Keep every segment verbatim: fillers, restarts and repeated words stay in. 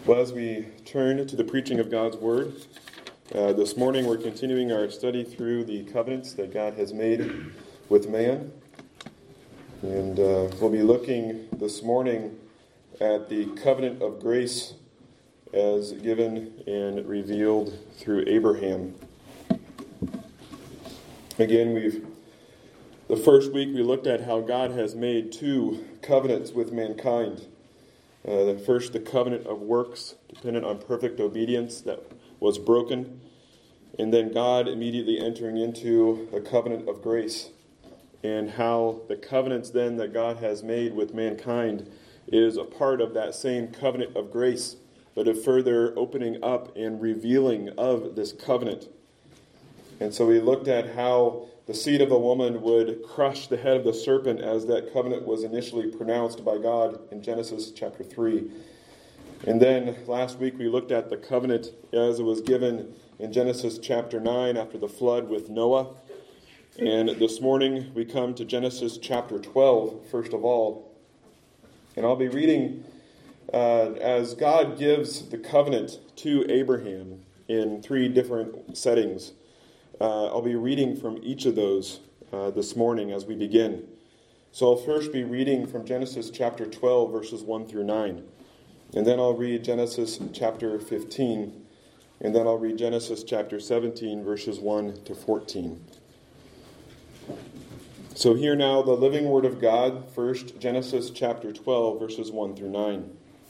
Well, as we turn to the preaching of God's Word, uh, this morning we're continuing our study through the covenants that God has made with man. And uh, we'll be looking this morning at the covenant of grace as given and revealed through Abraham. Again, we've the first week we looked at how God has made two covenants with mankind. Uh, the first, the covenant of works, dependent on perfect obedience, that was broken. And then God immediately entering into a covenant of grace. And how the covenants then that God has made with mankind is a part of that same covenant of grace, but a further opening up and revealing of this covenant. And so we looked at how the seed of the woman would crush the head of the serpent as that covenant was initially pronounced by God in Genesis chapter three. And then last week we looked at the covenant as it was given in Genesis chapter nine after the flood with Noah. And this morning we come to Genesis chapter twelve, first of all. And I'll be reading uh, as God gives the covenant to Abraham in three different settings. Uh, I'll be reading from each of those uh, this morning as we begin. So I'll first be reading from Genesis chapter twelve, verses one through nine. And then I'll read Genesis chapter fifteen. And then I'll read Genesis chapter seventeen, verses one to fourteen. So hear now the living word of God. First, Genesis chapter twelve, verses one through nine.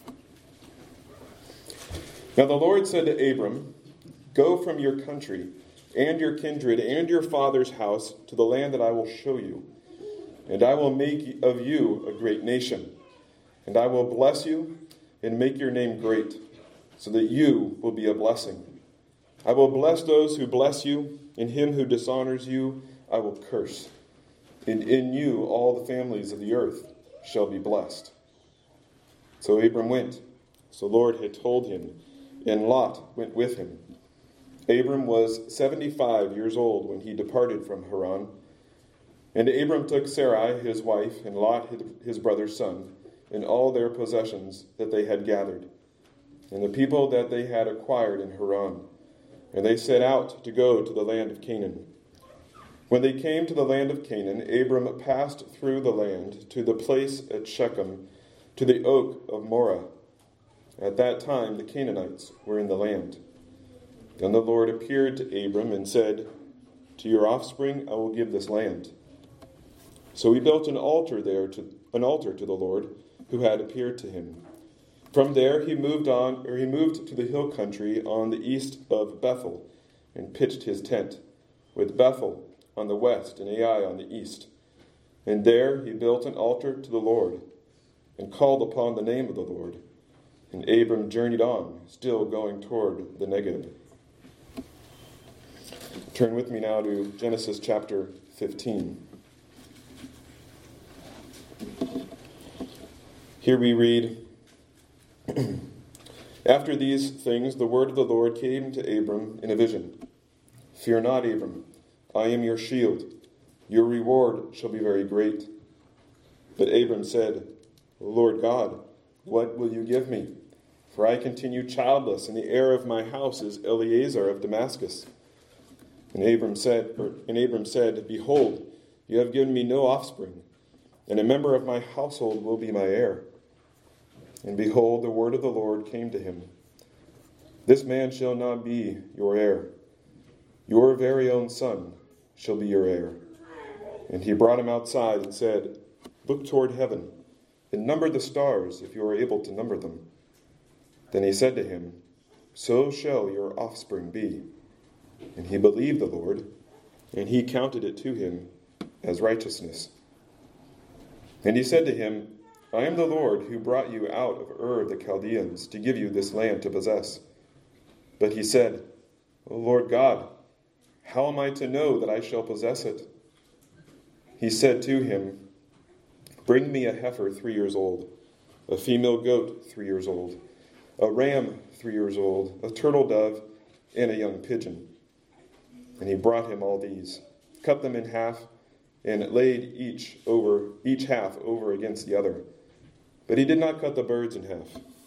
Now the Lord said to Abram, "Go from your country and your kindred, and your father's house, to the land that I will show you. And I will make of you a great nation. And I will bless you, and make your name great, so that you will be a blessing. I will bless those who bless you, and him who dishonors you I will curse. And in you all the families of the earth shall be blessed." So Abram went, as the Lord had told him, and Lot went with him. Abram was seventy-five years old when he departed from Haran. And Abram took Sarai his wife, and Lot his brother's son, and all their possessions that they had gathered, and the people that they had acquired in Haran. And they set out to go to the land of Canaan. When they came to the land of Canaan, Abram passed through the land to the place at Shechem, to the oak of Moreh. At that time the Canaanites were in the land. Then the Lord appeared to Abram and said, "To your offspring I will give this land." So he built an altar there, to an altar to the Lord, who had appeared to him. From there he moved on, or he moved to the hill country on the east of Bethel, and pitched his tent, with Bethel on the west and Ai on the east. And there he built an altar to the Lord, and called upon the name of the Lord. And Abram journeyed on, still going toward the Negeb. Turn with me now to Genesis chapter fifteen. Here we read, "After these things the word of the Lord came to Abram in a vision. 'Fear not, Abram, I am your shield. Your reward shall be very great.' But Abram said, 'Lord God, what will you give me? For I continue childless, and the heir of my house is Eliezer of Damascus.' And Abram said, or, and Abram said, 'Behold, you have given me no offspring, and a member of my household will be my heir.' And behold, the word of the Lord came to him. 'This man shall not be your heir. Your very own son shall be your heir.' And he brought him outside and said, 'Look toward heaven, and number the stars, if you are able to number them.' Then he said to him, 'So shall your offspring be.' And he believed the Lord, and he counted it to him as righteousness. And he said to him, 'I am the Lord who brought you out of Ur of the Chaldeans to give you this land to possess.' But he said, 'O Lord God, how am I to know that I shall possess it?' He said to him, 'Bring me a heifer three years old, a female goat three years old, a ram three years old, a turtle dove, and a young pigeon.' And he brought him all these, cut them in half, and laid each over each half over against the other. But he did not cut the birds in half.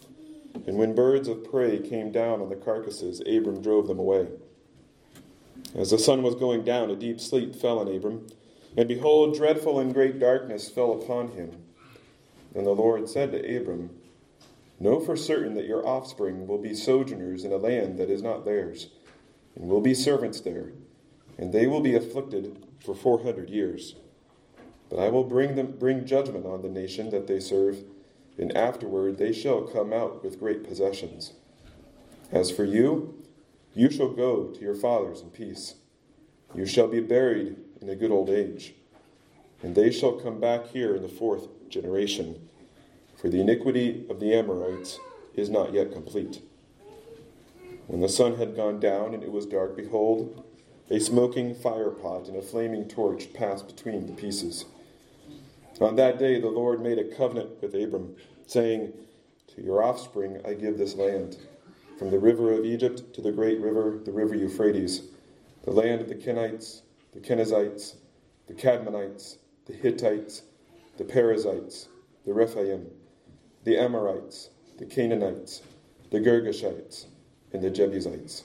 And when birds of prey came down on the carcasses, Abram drove them away. As the sun was going down, a deep sleep fell on Abram, and behold, dreadful and great darkness fell upon him. And the Lord said to Abram, Know for certain that your offspring will be sojourners in a land that is not theirs, and will be servants there, and they will be afflicted for four hundred years. But I will bring them bring judgment on the nation that they serve, and afterward they shall come out with great possessions. As for you, you shall go to your fathers in peace. You shall be buried in a good old age, and they shall come back here in the fourth generation. For the iniquity of the Amorites is not yet complete. When the sun had gone down and it was dark, behold, a smoking firepot and a flaming torch passed between the pieces. On that day the Lord made a covenant with Abram, saying, To your offspring I give this land, from the river of Egypt to the great river, the river Euphrates, the land of the Kenites, the Kenizzites, the Cadmonites, the Hittites, the Perizzites, the Rephaim, the Amorites, the Canaanites, the Girgashites, and the Jebusites.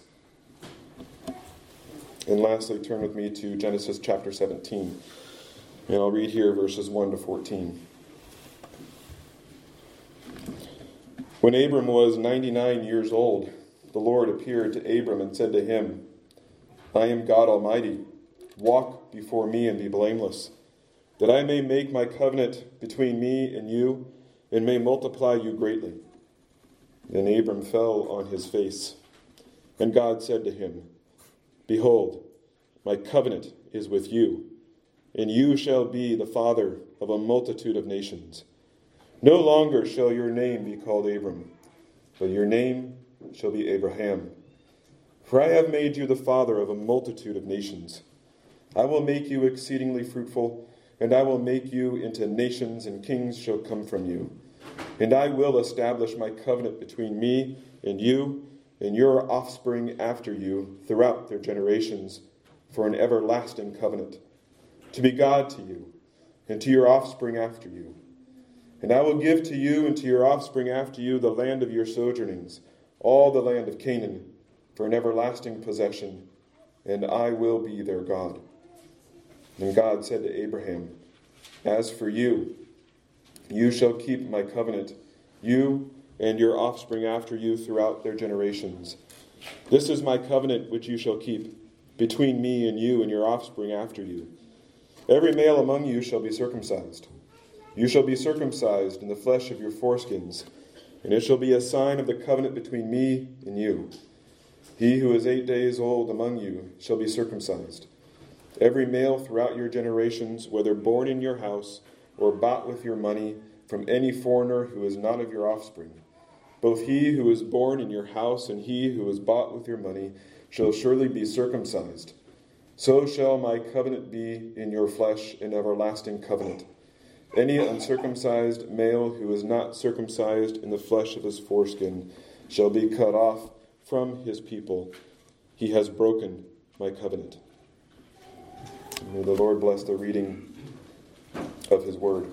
And lastly, turn with me to Genesis chapter seventeen, and I'll read here verses one to fourteen. When Abram was ninety-nine years old, the Lord appeared to Abram and said to him, I am God Almighty. Walk before me and be blameless, that I may make my covenant between me and you, and may multiply you greatly. Then Abram fell on his face, and God said to him, Behold, my covenant is with you, and you shall be the father of a multitude of nations. No longer shall your name be called Abram, but your name shall be Abraham. For I have made you the father of a multitude of nations. I will make you exceedingly fruitful, and I will make you into nations, and kings shall come from you. And I will establish my covenant between me and you and your offspring after you throughout their generations for an everlasting covenant, to be God to you and to your offspring after you. And I will give to you and to your offspring after you the land of your sojournings, all the land of Canaan, for an everlasting possession, and I will be their God. And God said to Abraham, As for you, you shall keep my covenant, you and your offspring after you throughout their generations. This is my covenant which you shall keep, between me and you and your offspring after you. Every male among you shall be circumcised. You shall be circumcised in the flesh of your foreskins, and it shall be a sign of the covenant between me and you. He who is eight days old among you shall be circumcised. Every male throughout your generations, whether born in your house or bought with your money from any foreigner who is not of your offspring, both he who is born in your house and he who is bought with your money shall surely be circumcised. So shall my covenant be in your flesh, an everlasting covenant. Any uncircumcised male who is not circumcised in the flesh of his foreskin shall be cut off from his people. He has broken my covenant. May the Lord bless the reading of his word.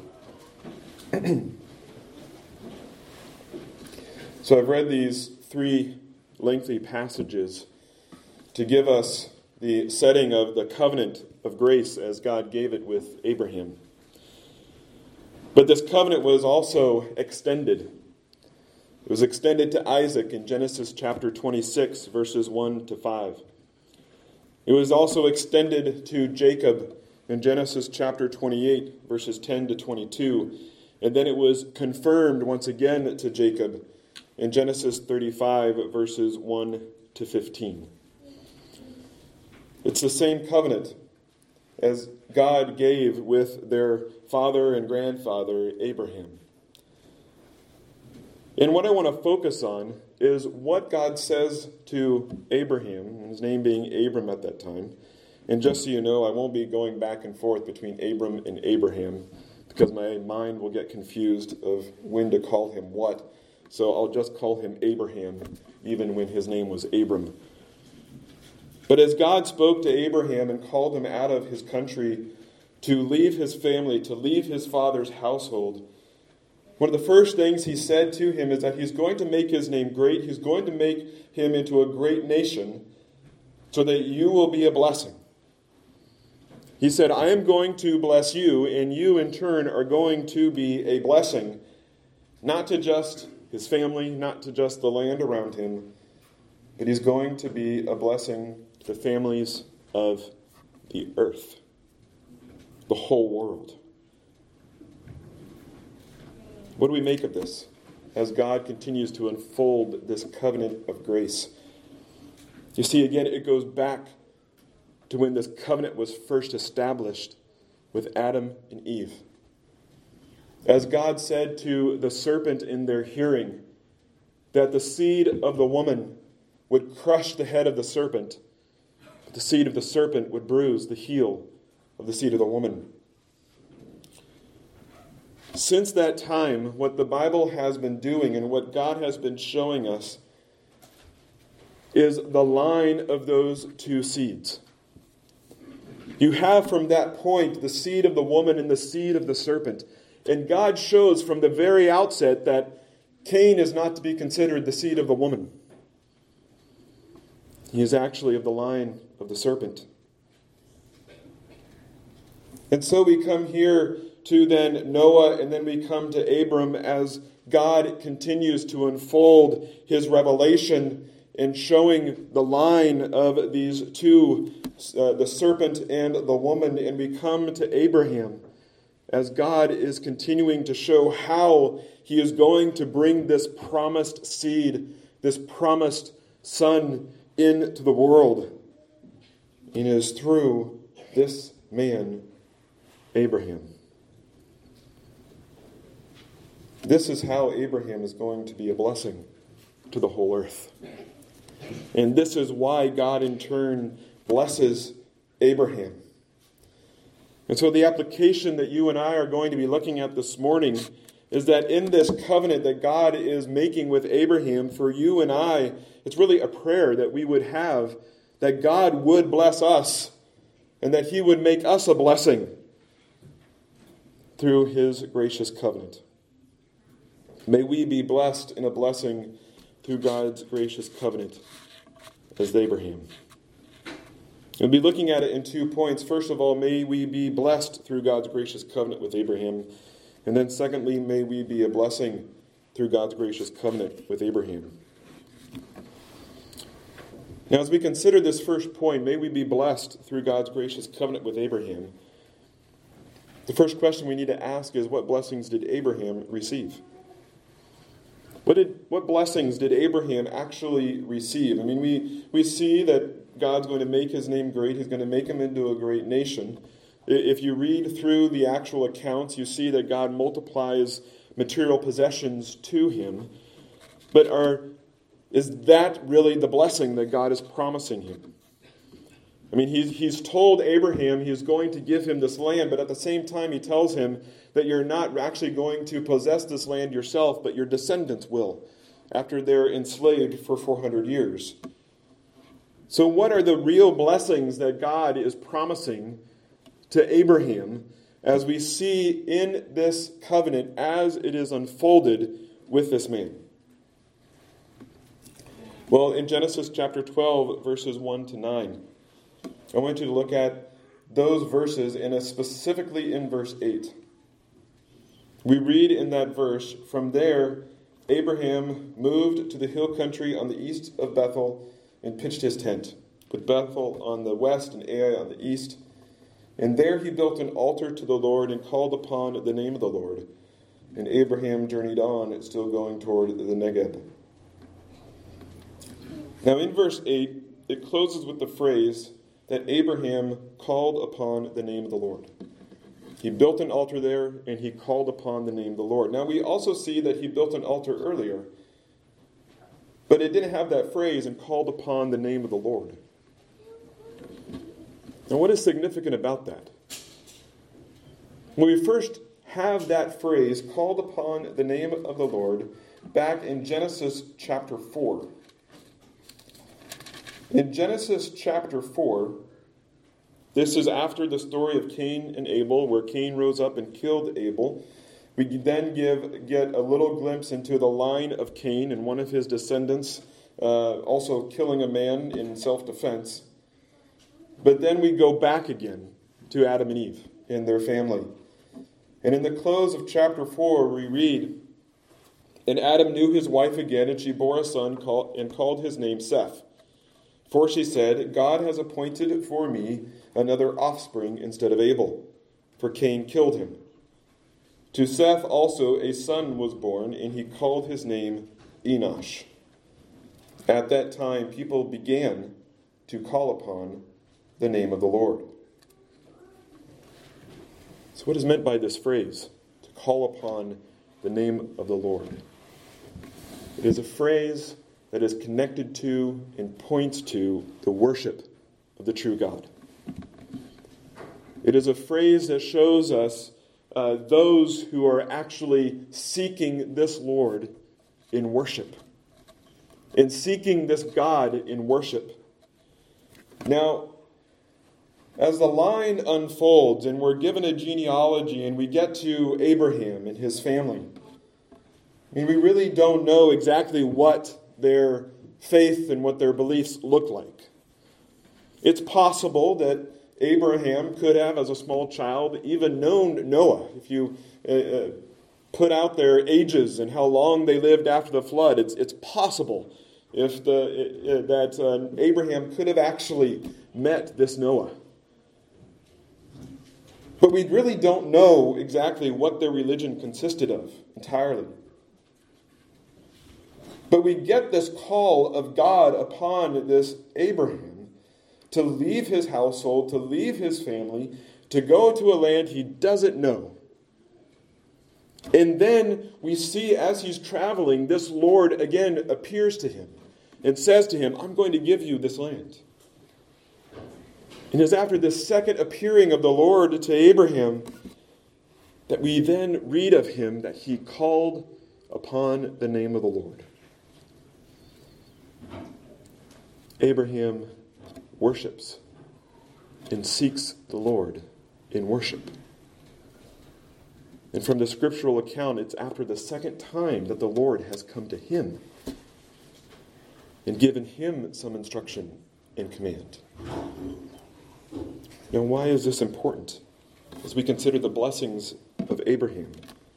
So I've read these three lengthy passages to give us the setting of the covenant of grace as God gave it with Abraham. But this covenant was also extended. It was extended to Isaac in Genesis chapter twenty-six, verses one to five. It was also extended to Jacob in Genesis chapter twenty-eight, verses ten to twenty-two. And then it was confirmed once again to Jacob in Genesis thirty-five, verses one to fifteen. It's the same covenant as God gave with their father and grandfather, Abraham. And what I want to focus on is what God says to Abraham, his name being Abram at that time. And just so you know, I won't be going back and forth between Abram and Abraham, because my mind will get confused of when to call him what. So I'll just call him Abraham, even when his name was Abram. But as God spoke to Abraham and called him out of his country to leave his family, to leave his father's household, One of the first things he said to him is that he's going to make his name great. He's going to make him into a great nation so that you will be a blessing. He said, I am going to bless you, and you in turn are going to be a blessing, not to just his family, not to just the land around him, but he's going to be a blessing to the families of the earth, the whole world. What do we make of this as God continues to unfold this covenant of grace? You see, again, it goes back to when this covenant was first established with Adam and Eve. As God said to the serpent in their hearing, that the seed of the woman would crush the head of the serpent, but the seed of the serpent would bruise the heel of the seed of the woman. Since that time, what the Bible has been doing and what God has been showing us is the line of those two seeds. You have from that point the seed of the woman and the seed of the serpent. And God shows from the very outset that Cain is not to be considered the seed of the woman. He is actually of the line of the serpent. And so we come here to then Noah, and then we come to Abram as God continues to unfold his revelation in showing the line of these two, uh, the serpent and the woman. And we come to Abraham as God is continuing to show how he is going to bring this promised seed, this promised son into the world. And it is through this man, Abraham. This is how Abraham is going to be a blessing to the whole earth. And this is why God in turn blesses Abraham. And so the application that you and I are going to be looking at this morning is that in this covenant that God is making with Abraham for you and I, it's really a prayer that we would have that God would bless us and that he would make us a blessing through his gracious covenant. May we be blessed in a blessing through God's gracious covenant as Abraham. We'll be looking at it in two points. First of all, may we be blessed through God's gracious covenant with Abraham. And then secondly, may we be a blessing through God's gracious covenant with Abraham. Now, as we consider this first point, may we be blessed through God's gracious covenant with Abraham. The first question we need to ask is, what blessings did Abraham receive? What did what blessings did Abraham actually receive? I mean, we, we see that God's going to make his name great. He's going to make him into a great nation. If you read through the actual accounts, you see that God multiplies material possessions to him. But are is that really the blessing that God is promising him? I mean, he's, he's told Abraham he's going to give him this land, but at the same time he tells him that you're not actually going to possess this land yourself, but your descendants will, after they're enslaved for four hundred years. So what are the real blessings that God is promising to Abraham as we see in this covenant as it is unfolded with this man? Well, in Genesis chapter twelve, verses one to nine, I want you to look at those verses, and specifically in verse eight. We read in that verse, from there, Abraham moved to the hill country on the east of Bethel and pitched his tent, with Bethel on the west and Ai on the east. And there he built an altar to the Lord and called upon the name of the Lord. And Abraham journeyed on, still going toward the Negeb. Now in verse eight, it closes with the phrase that Abraham called upon the name of the Lord. He built an altar there, and he called upon the name of the Lord. Now, we also see that he built an altar earlier, but it didn't have that phrase, and called upon the name of the Lord. Now, what is significant about that? When we first have that phrase, called upon the name of the Lord, back in Genesis chapter four. In Genesis chapter four, this is after the story of Cain and Abel, where Cain rose up and killed Abel. We then give get a little glimpse into the line of Cain and one of his descendants uh, also killing a man in self-defense. But then we go back again to Adam and Eve and their family. And in the close of chapter four, we read, "And Adam knew his wife again, and she bore a son called, and called his name Seth. For she said, God has appointed for me another offspring instead of Abel, for Cain killed him. To Seth also a son was born, and he called his name Enosh. At that time, people began to call upon the name of the Lord." So what is meant by this phrase, to call upon the name of the Lord? It is a phrase that is connected to and points to the worship of the true God. It is a phrase that shows us uh, those who are actually seeking this Lord in worship, in seeking this God in worship. Now, as the line unfolds and we're given a genealogy and we get to Abraham and his family, I mean, we really don't know exactly what their faith and what their beliefs look like. It's possible that Abraham could have, as a small child, even known Noah. If you uh, put out their ages and how long they lived after the flood, it's it's possible if the uh, that uh, Abraham could have actually met this Noah. But we really don't know exactly what their religion consisted of entirely. But we get this call of God upon this Abraham to leave his household, to leave his family, to go to a land he doesn't know. And then we see as he's traveling, this Lord again appears to him and says to him, "I'm going to give you this land." And it's after this second appearing of the Lord to Abraham that we then read of him that he called upon the name of the Lord. Abraham worships and seeks the Lord in worship. And from the scriptural account, it's after the second time that the Lord has come to him and given him some instruction and command. Now, why is this important as we consider the blessings of Abraham?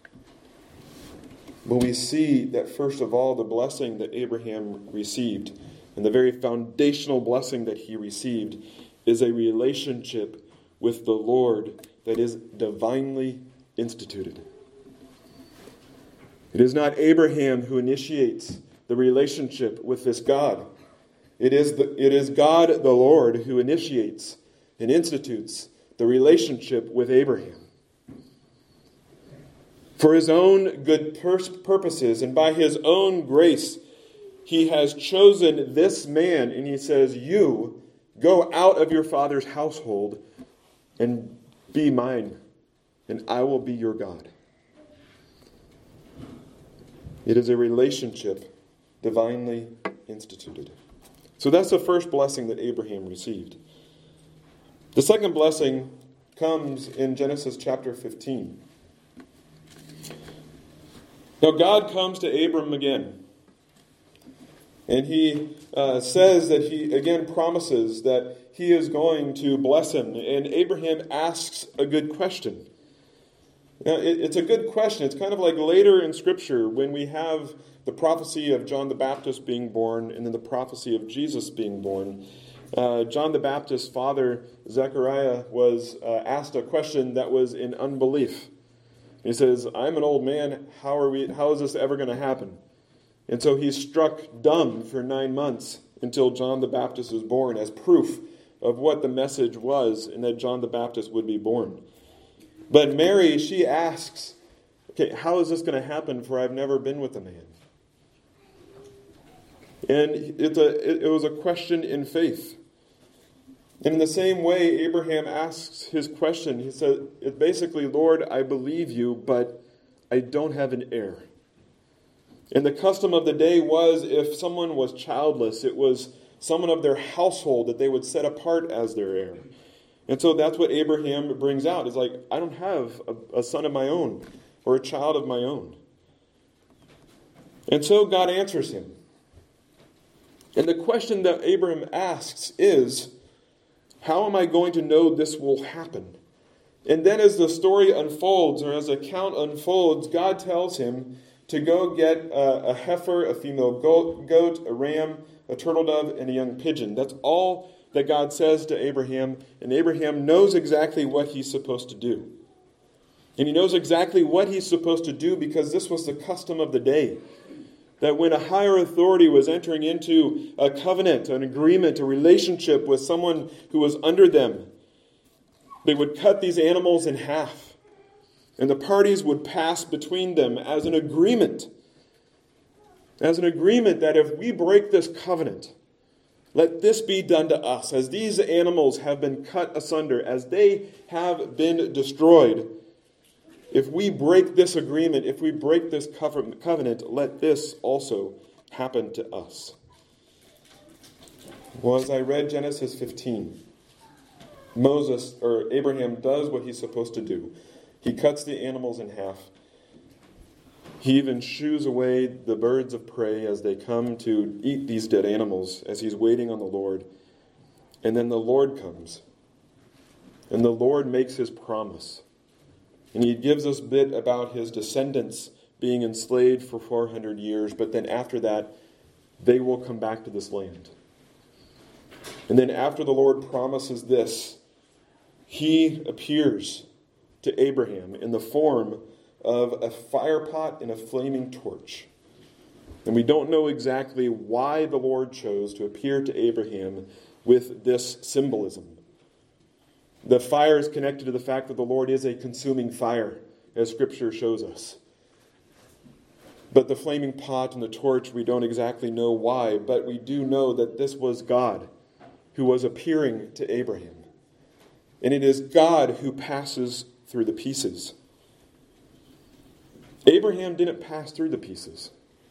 Well, we see that, first of all, the blessing that Abraham received, and the very foundational blessing that he received, is a relationship with the Lord that is divinely instituted. It is not Abraham who initiates the relationship with this God. It is the, it is God, the Lord, who initiates and institutes the relationship with Abraham. For his own good purposes and by his own grace, he has chosen this man, and he says, "You go out of your father's household and be mine, and I will be your God." It is a relationship divinely instituted. So that's the first blessing that Abraham received. The second blessing comes in Genesis chapter fifteen. Now God comes to Abram again. And he uh, says that he, again, promises that he is going to bless him. And Abraham asks a good question. Now, it, it's a good question. It's kind of like later in Scripture when we have the prophecy of John the Baptist being born and then the prophecy of Jesus being born. Uh, John the Baptist's father, Zechariah, was uh, asked a question that was in unbelief. He says, "I'm an old man. How are we? How is this ever going to happen?" And so he's struck dumb for nine months until John the Baptist is born as proof of what the message was and that John the Baptist would be born. But Mary, she asks, "Okay, how is this going to happen? For I've never been with a man." And it's a, it was a question in faith. And in the same way, Abraham asks his question. He said, it's basically, "Lord, I believe you, but I don't have an heir." And the custom of the day was if someone was childless, it was someone of their household that they would set apart as their heir. And so that's what Abraham brings out. It's like, I don't have a, a son of my own. or a child of my own? And so God answers him. And the question that Abraham asks is, how am I going to know this will happen? And then as the story unfolds, or as the account unfolds, God tells him to go get a, a heifer, a female goat, goat, a ram, a turtle dove, and a young pigeon. That's all that God says to Abraham, and Abraham knows exactly what he's supposed to do. And he knows exactly what he's supposed to do because this was the custom of the day. That when a higher authority was entering into a covenant, an agreement, a relationship with someone who was under them, they would cut these animals in half. And the parties would pass between them as an agreement. As an agreement that if we break this covenant, let this be done to us. As these animals have been cut asunder, as they have been destroyed, if we break this agreement, if we break this covenant, let this also happen to us. Well, as I read Genesis fifteen, Moses, or Abraham, does what he's supposed to do. He cuts the animals in half. He even shoos away the birds of prey as they come to eat these dead animals, as he's waiting on the Lord. And then the Lord comes. And the Lord makes his promise. And he gives us a bit about his descendants being enslaved for four hundred years, but then after that, they will come back to this land. And then after the Lord promises this, he appears to Abraham in the form of a fire pot and a flaming torch. And we don't know exactly why the Lord chose to appear to Abraham with this symbolism. The fire is connected to the fact that the Lord is a consuming fire, as Scripture shows us. But the flaming pot and the torch, we don't exactly know why, but we do know that this was God who was appearing to Abraham. And it is God who passes through the pieces. Abraham didn't pass through the pieces.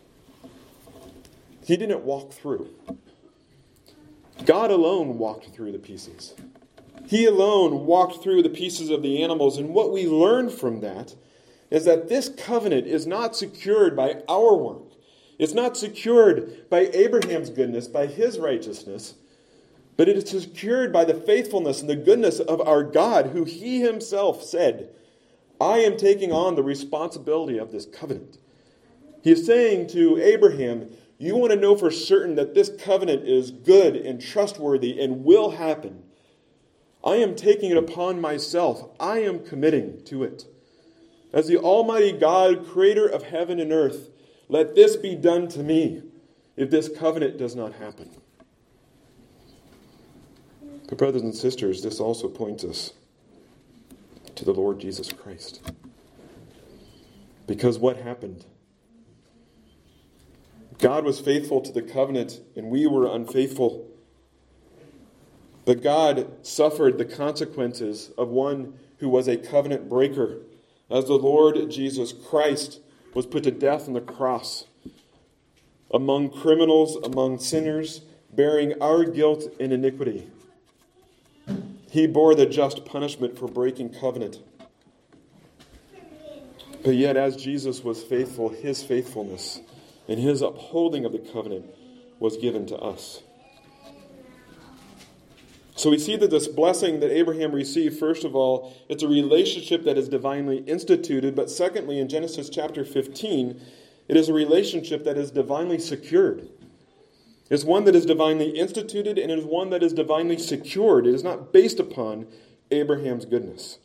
He didn't walk through. God alone walked through the pieces. He alone walked through the pieces of the animals. And what we learn from that is that this covenant is not secured by our work. It's not secured by Abraham's goodness, by his righteousness, but it is secured by the faithfulness and the goodness of our God, who he himself said, I am taking on the responsibility of this covenant. He is saying to Abraham, you want to know for certain that this covenant is good and trustworthy and will happen. I am taking it upon myself. I am committing to it. As the Almighty God, creator of heaven and earth, let this be done to me if this covenant does not happen. But brothers and sisters, this also points us to the Lord Jesus Christ. Because what happened? God was faithful to the covenant, and we were unfaithful. But God suffered the consequences of one who was a covenant breaker, as the Lord Jesus Christ was put to death on the cross, among criminals, among sinners, bearing our guilt and iniquity. He bore the just punishment for breaking covenant. But yet, as Jesus was faithful, his faithfulness and his upholding of the covenant was given to us. So we see that this blessing that Abraham received, first of all, it's a relationship that is divinely instituted. But secondly, in Genesis chapter fifteen, it is a relationship that is divinely secured. It's one that is divinely instituted, and it is one that is divinely secured. It is not based upon Abraham's goodness.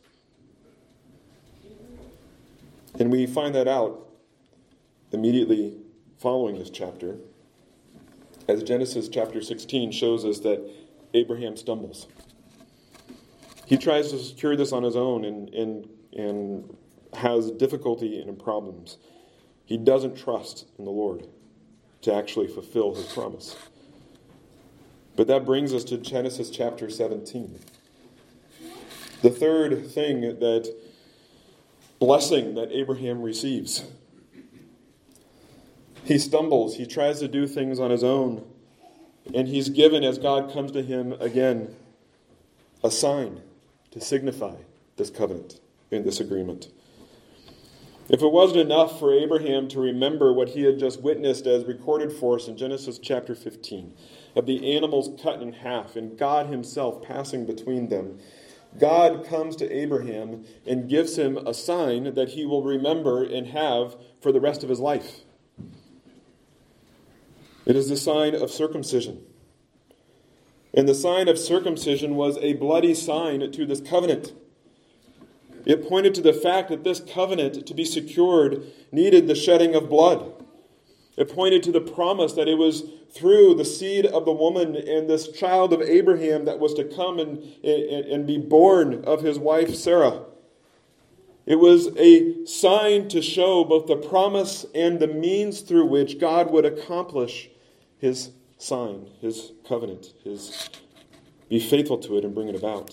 And we find that out immediately following this chapter, as Genesis chapter sixteen shows us that Abraham stumbles. He tries to secure this on his own and, and, and has difficulty and problems. He doesn't trust in the Lord to actually fulfill his promise. But that brings us to Genesis chapter seventeen. The third thing that blessing that Abraham receives. He stumbles. He tries to do things on his own. And he's given, as God comes to him again, a sign to signify this covenant and this agreement. If it wasn't enough for Abraham to remember what he had just witnessed as recorded for us in Genesis chapter fifteen, of the animals cut in half and God himself passing between them, God comes to Abraham and gives him a sign that he will remember and have for the rest of his life. It is the sign of circumcision. And the sign of circumcision was a bloody sign to this covenant. It pointed to the fact that this covenant, to be secured, needed the shedding of blood. It pointed to the promise that it was through the seed of the woman and this child of Abraham that was to come and, and, and be born of his wife Sarah. It was a sign to show both the promise and the means through which God would accomplish his sign, his covenant, his be faithful to it and bring it about.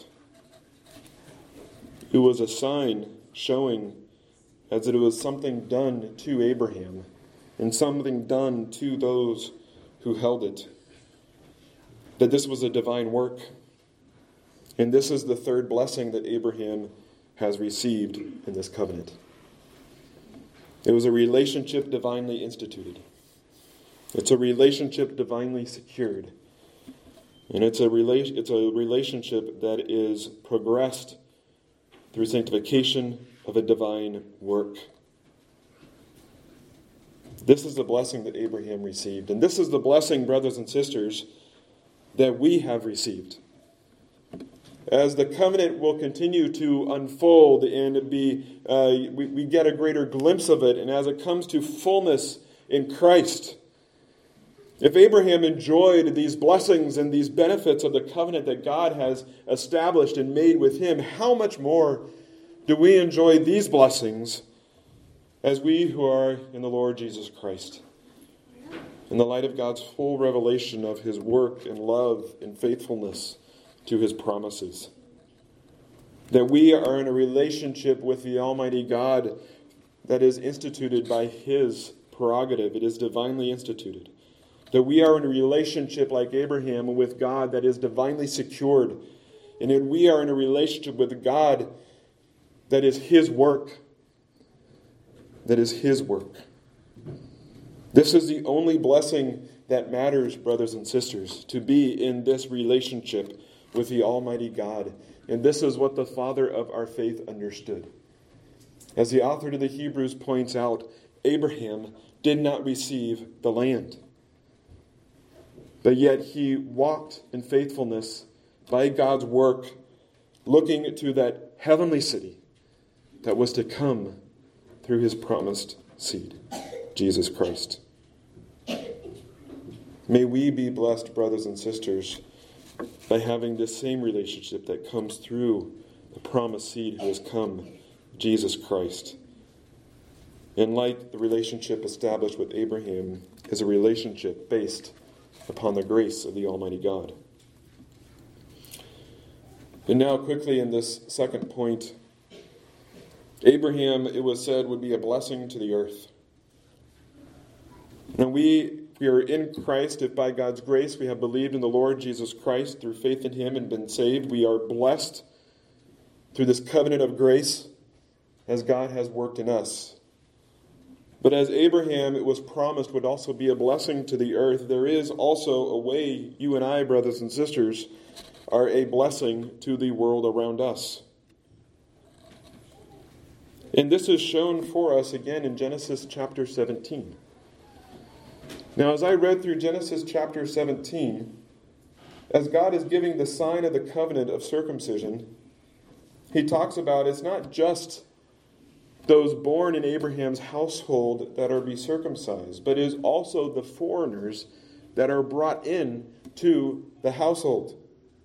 It was a sign showing as it was something done to Abraham and something done to those who held it, that this was a divine work. And this is the third blessing that Abraham has received in this covenant. It was a relationship divinely instituted. It's a relationship divinely secured. And it's a rela- it's a relationship that is progressed through sanctification of a divine work. This is the blessing that Abraham received. And this is the blessing, brothers and sisters, that we have received. As the covenant will continue to unfold and be, uh, we, we get a greater glimpse of it, and as it comes to fullness in Christ, if Abraham enjoyed these blessings and these benefits of the covenant that God has established and made with him, how much more do we enjoy these blessings as we who are in the Lord Jesus Christ, in the light of God's full revelation of his work and love and faithfulness to his promises? That we are in a relationship with the Almighty God that is instituted by his prerogative. It is divinely instituted. That we are in a relationship like Abraham with God that is divinely secured. And that we are in a relationship with God that is his work. That is his work. This is the only blessing that matters, brothers and sisters, to be in this relationship with the Almighty God. And this is what the father of our faith understood. As the author to the Hebrews points out, Abraham did not receive the land. But yet he walked in faithfulness by God's work, looking to that heavenly city that was to come through his promised seed, Jesus Christ. May we be blessed, brothers and sisters, by having this same relationship that comes through the promised seed who has come, Jesus Christ. And like the relationship established with Abraham, is a relationship based upon the grace of the Almighty God. And now quickly in this second point, Abraham, it was said, would be a blessing to the earth. Now we, we are in Christ if by God's grace we have believed in the Lord Jesus Christ through faith in him and been saved. We are blessed through this covenant of grace as God has worked in us. But as Abraham, it was promised, would also be a blessing to the earth, there is also a way you and I, brothers and sisters, are a blessing to the world around us. And this is shown for us again in Genesis chapter seventeen. Now, as I read through Genesis chapter seventeen, as God is giving the sign of the covenant of circumcision, he talks about it's not just those born in Abraham's household that are be circumcised, but it is also the foreigners that are brought in to the household.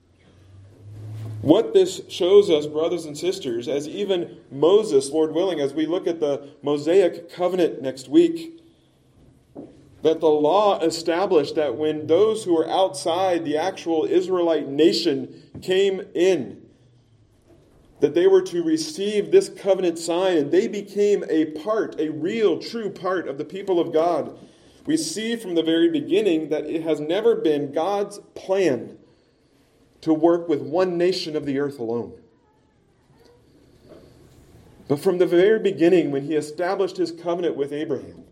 What this shows us, brothers and sisters, as even Moses, Lord willing, as we look at the Mosaic covenant next week, that the law established that when those who were outside the actual Israelite nation came in, that they were to receive this covenant sign, and they became a part, a real, true part of the people of God. We see from the very beginning that it has never been God's plan to work with one nation of the earth alone. But from the very beginning, when he established his covenant with Abraham,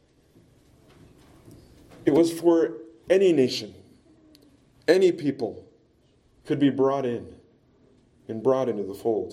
it was for any nation, any people could be brought in and brought into the fold.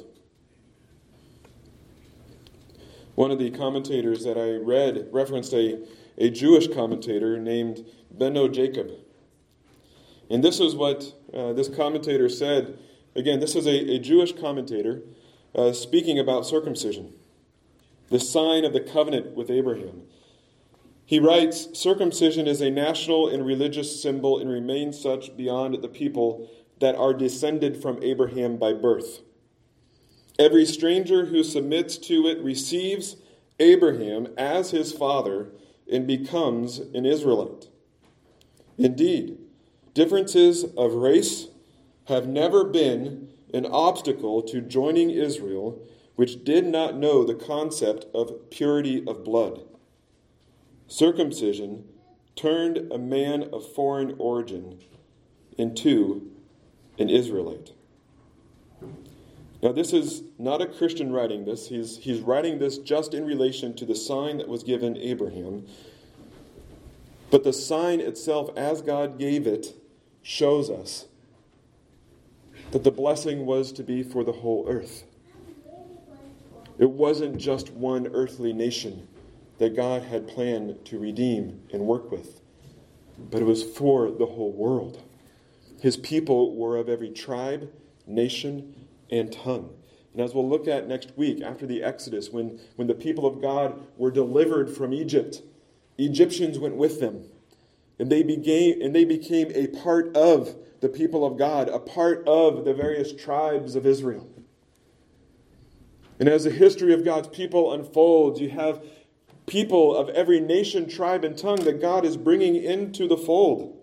One of the commentators that I read referenced a, a Jewish commentator named Beno Jacob. And this is what uh, this commentator said. Again, this is a, a Jewish commentator uh, speaking about circumcision, the sign of the covenant with Abraham. He writes, "Circumcision is a national and religious symbol and remains such beyond the people that are descended from Abraham by birth. Every stranger who submits to it receives Abraham as his father and becomes an Israelite. Indeed, differences of race have never been an obstacle to joining Israel, which did not know the concept of purity of blood. Circumcision turned a man of foreign origin into an Israelite." Now, this is not a Christian writing this. He's, he's writing this just in relation to the sign that was given Abraham. But the sign itself, as God gave it, shows us that the blessing was to be for the whole earth. It wasn't just one earthly nation that God had planned to redeem and work with, but it was for the whole world. His people were of every tribe, nation, and tongue. And as we'll look at next week, after the Exodus, when, when the people of God were delivered from Egypt, Egyptians went with them. And they became, and they became a part of the people of God, a part of the various tribes of Israel. And as the history of God's people unfolds, you have people of every nation, tribe, and tongue that God is bringing into the fold.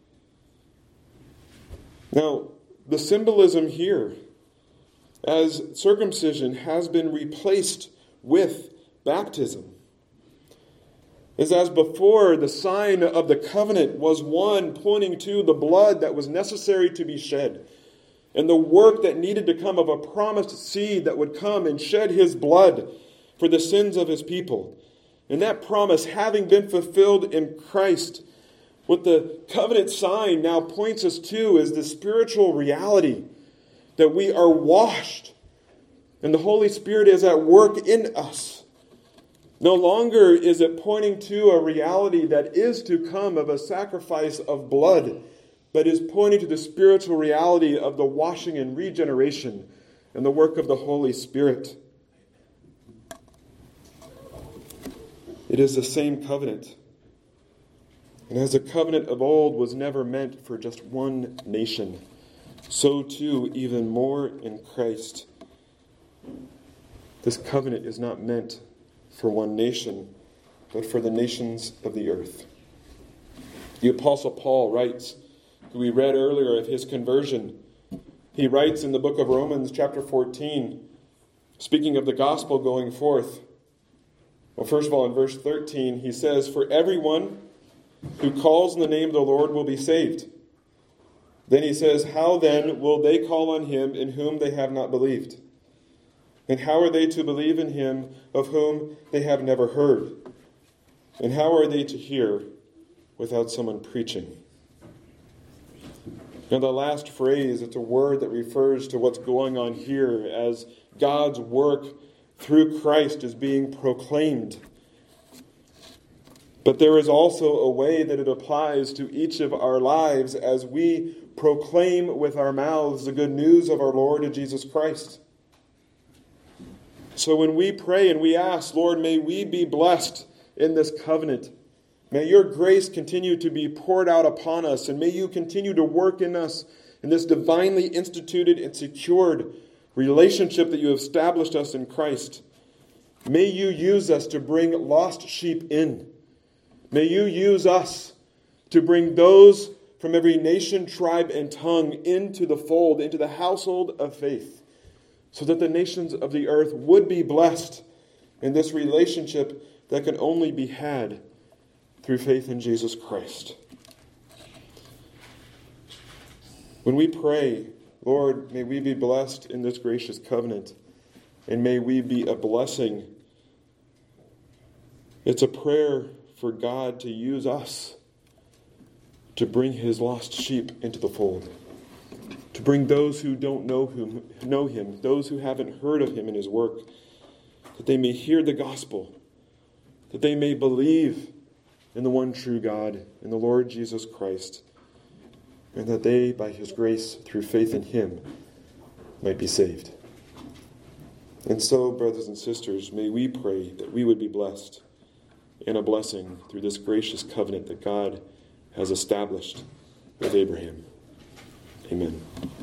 Now, the symbolism here, as circumcision has been replaced with baptism, is as before the sign of the covenant was one pointing to the blood that was necessary to be shed, and the work that needed to come of a promised seed that would come and shed his blood for the sins of his people. And that promise having been fulfilled in Christ, what the covenant sign now points us to is the spiritual reality that we are washed and the Holy Spirit is at work in us. No longer is it pointing to a reality that is to come of a sacrifice of blood, but is pointing to the spiritual reality of the washing and regeneration and the work of the Holy Spirit. It is the same covenant. And as the covenant of old was never meant for just one nation, so too, even more in Christ, this covenant is not meant for one nation, but for the nations of the earth. The Apostle Paul writes, who we read earlier of his conversion, he writes in the book of Romans chapter fourteen, speaking of the gospel going forth. Well, first of all, in verse thirteen, he says, "For everyone who calls in the name of the Lord will be saved." Then he says, "How then will they call on him in whom they have not believed? And how are they to believe in him of whom they have never heard? And how are they to hear without someone preaching?" Now the last phrase, it's a word that refers to what's going on here as God's work through Christ is being proclaimed. But there is also a way that it applies to each of our lives as we proclaim with our mouths the good news of our Lord Jesus Christ. So when we pray and we ask, Lord, may we be blessed in this covenant. May your grace continue to be poured out upon us, and may you continue to work in us in this divinely instituted and secured relationship that you have established us in Christ. May you use us to bring lost sheep in. May you use us to bring those from every nation, tribe, and tongue into the fold, into the household of faith, so that the nations of the earth would be blessed in this relationship that can only be had through faith in Jesus Christ. When we pray, Lord, may we be blessed in this gracious covenant, and may we be a blessing. It's a prayer for God to use us to bring his lost sheep into the fold, to bring those who don't know him, know him, those who haven't heard of him and his work, that they may hear the gospel, that they may believe in the one true God, in the Lord Jesus Christ, and that they, by his grace, through faith in him, might be saved. And so, brothers and sisters, may we pray that we would be blessed and a blessing through this gracious covenant that God has established with Abraham. Amen.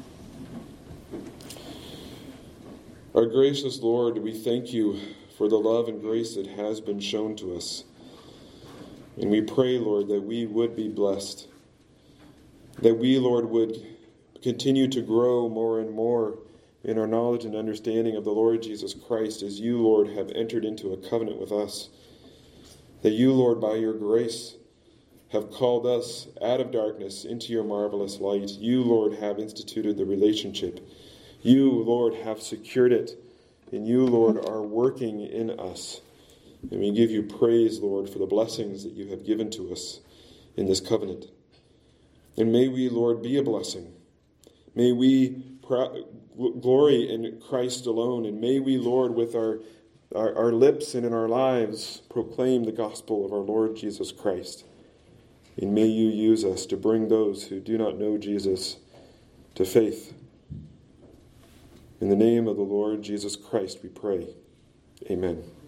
Our gracious Lord, we thank you for the love and grace that has been shown to us. And we pray, Lord, that we would be blessed, that we, Lord, would continue to grow more and more in our knowledge and understanding of the Lord Jesus Christ as you, Lord, have entered into a covenant with us. That you, Lord, by your grace, have called us out of darkness into your marvelous light. You, Lord, have instituted the relationship. You, Lord, have secured it. And you, Lord, are working in us. And we give you praise, Lord, for the blessings that you have given to us in this covenant. And may we, Lord, be a blessing. May we pr- glory in Christ alone. And may we, Lord, with our, our, our lips and in our lives, proclaim the gospel of our Lord Jesus Christ. And may you use us to bring those who do not know Jesus to faith. In the name of the Lord Jesus Christ, we pray. Amen.